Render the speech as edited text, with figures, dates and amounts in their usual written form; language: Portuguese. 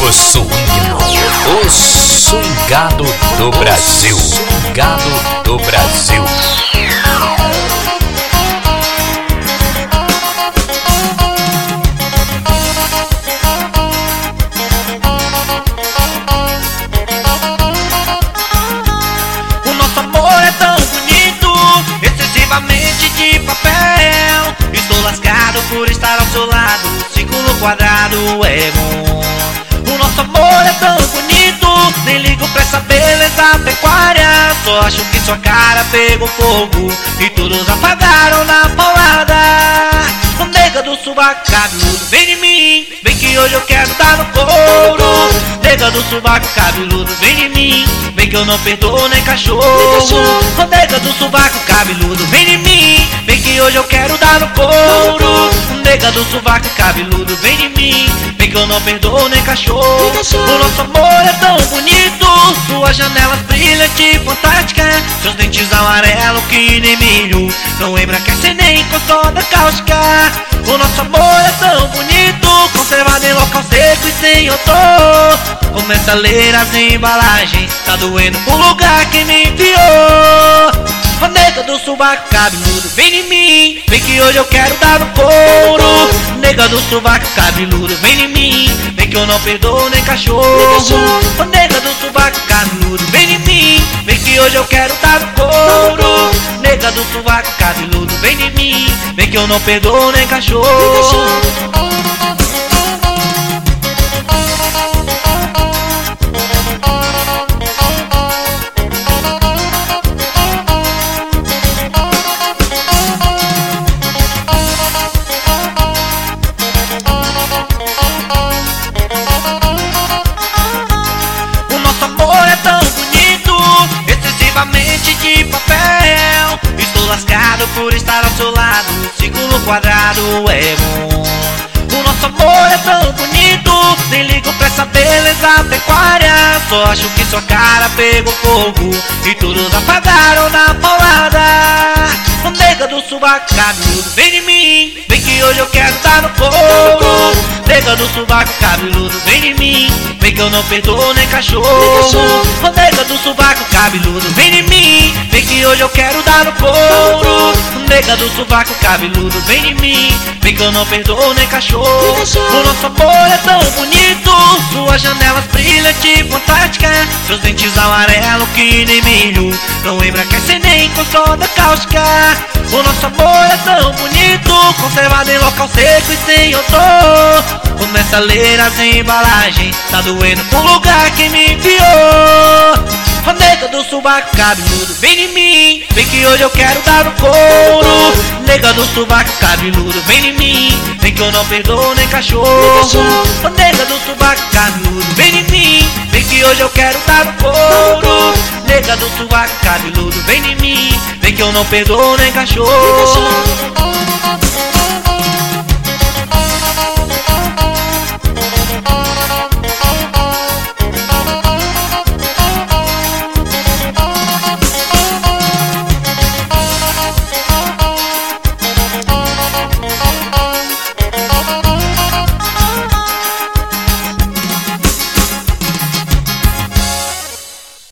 do swing, o swingado do Brasil, swingado do Brasil. O nosso amor é tão bonito, excessivamente de papel. Estou lascado por estar ao seu lado, círculo quadrado é bom. O nosso amor é tão bonito, nem ligo pra essa beleza pecuária. Só acho que sua cara pegou fogo e todos apagaram na paulada. O nega do sovaco cabeludo, vem em mim, vem que hoje eu quero dar no couro. Nega do sovaco cabeludo, vem em mim, vem que eu não perdoo nem cachorro. O nega do sovaco cabeludo, vem em mim, vem que hoje eu quero dar no couro. Nega do sovaco cabeludo, vem em mim, vem que eu não perdoo nem cachorro. O nosso amor é tão bonito, suas janelas brilham de fantástica, seus dentes amarelos que nem milho, não embranquece nem com soda cáustica. O nosso amor é tão bonito, conservado em local seco e sem odor. Começa a ler as embalagens, tá doendo o lugar que me enviou. O nega do sovaco cabeludo, vem em mim, vem que hoje eu quero dar no couro. Nega do sovaco cabeludo, vem em mim, vem que eu não perdoo nem cachorro. O nega do sovaco cabeludo, vem em mim, vem que hoje eu quero dar no couro. Nega do sovaco cabeludo, vem em mim, vem que eu não perdoo nem cachorro. De papel, estou lascado por estar ao seu lado, círculo quadrado é bom. O nosso amor é tão bonito, nem ligo pra essa beleza pecuária. Só acho que sua cara pegou fogo e todos apagaram na paulada. O nega do sovaco cabeludo, vem em mim, vem que hoje eu quero dar no couro. Nega do sovaco cabeludo, vem em mim, vem que eu não perdoo nem cachorro. O nega do sovaco cabeludo, vem em mim, vem que hoje eu quero dar no couro. Nega do sovaco cabeludo, vem em mim, vem que eu não perdoo nem cachorro. O nosso amor é tão bonito, suas janelas brilham de fantástica, seus dentes amarelos que nem milho, não embranquece nem com soda cáustica. O nosso amor é tão bonito, conservado em local seco e sem odor. Começa a ler as embalagens, tá doendo o lugar que me enviou. O nega do sovaco cabeludo, vem em mim, vem que hoje eu quero dar no couro. Nega do sovaco cabeludo, vem em mim, vem que eu não perdoo nem cachorro. O nega do sovaco cabeludo, vem em mim, vem que hoje eu quero dar no couro. Nega do sovaco cabeludo, vem em mim, vem que eu não perdoo nem cachorro.